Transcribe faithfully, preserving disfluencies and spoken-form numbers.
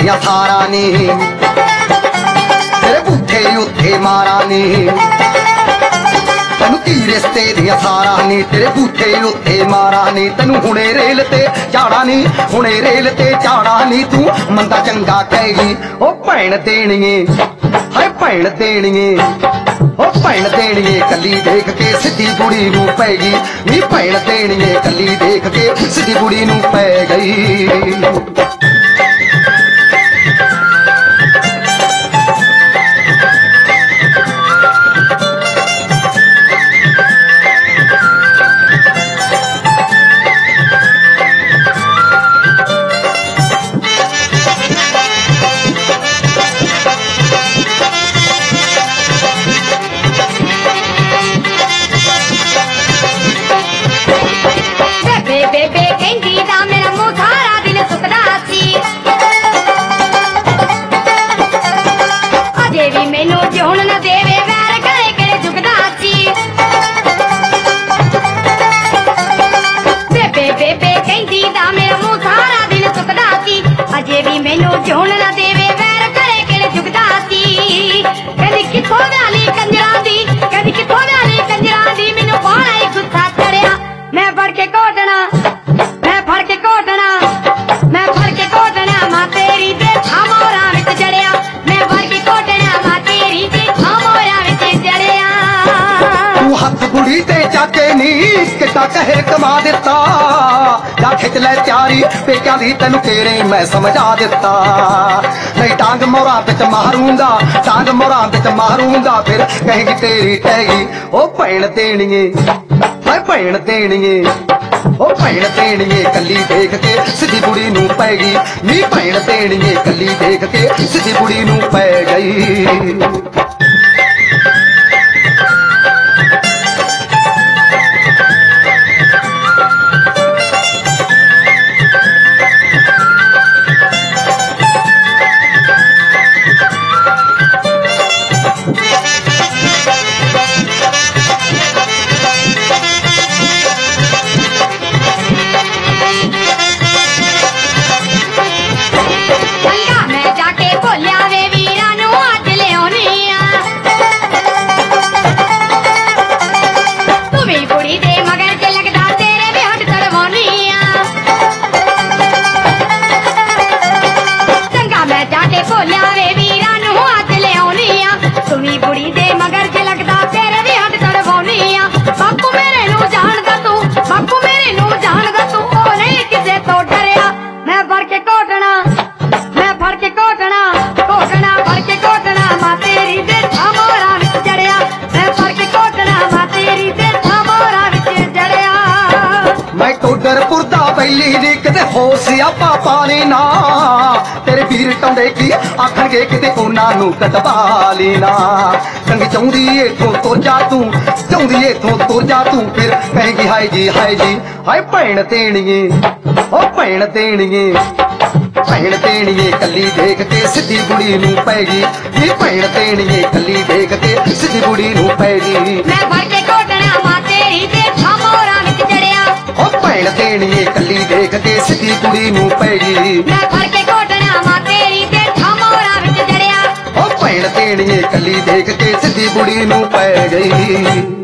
दियां सारा नी तेरे बूथे उत्थे मारा नी तेनू की रिश्ते दियां सारा नी तेरे बूथे उत्थे मारा नी तेनू हुणे रेल ते चाड़ा नी हुणे रेल ते चाड़ा नी तू मंदा चंगा कहेगी ओ भैन देणिए हाय भैन देणिए ओ भैन देणिए कली देख के सीधी बुढ़ी नू पैगी नी भैन देणिए कली देख के सीधी बुढ़ी नू पै गई। अजे भी मैनू जोन ना देवे वैर करे केड़े जुगदा सी कदी किथों वाली कंजरा दी कदी किथों वाली कंजरा दी मैनू बाला ही गुस्सा चढ़िया मैं फड़ के कोटना मैं फड़ के कोटना मैं फड़ के कोटना मां तेरी ते थामोरा विच जड़िया मैं फड़ के कोटना मां तेरी ते थामोरा विच जड़िया तू हथ गुड़ी ते चाके नी किता कहर कमा दिता जा खिच ले त्यारी पेक्या दी तेनू तेरे मैं समझा दिता नहीं टांग मोरा बिच मारूंगा टांग मोरा बिच मारूंगा फिर कहेगी तेरी टहगी ओ भैन देणिए हाय भैन देणिए ओ भैन देणिए कली देख के सीधी बुढ़ी नू पैगी नी भैन देणिए कली देख के सीधी बुढ़ी नू पै गई। सियापा पानी ना तेरे वीर टौंडे की आखणगे किते उन्हां नू कटवा लेना चंगी चाहुंदी इथों तुर जा तू चाहुंदी इथों तुर जा तू फिर कहेगी हाय जी हाय जी हाय भैन देणिए ओ भैन देणिए भैन देणिए कली देख के सीधी बुढ़ी नू पैगी नी भैन देणिए कली देख के सीधी बुढ़ी नू पैगी मैं फड़ के कोटना मां तेरी ते थामोरा विच जड़िया ओ भैन देणिए कली देख के सीधी बुढ़ी नू पैगी मैं फड़ के कोटना मां तेरी ते थामोरा विच जड़िया ओ भैन देणिए कली देख के सीधी बुढ़ी नू पै गई।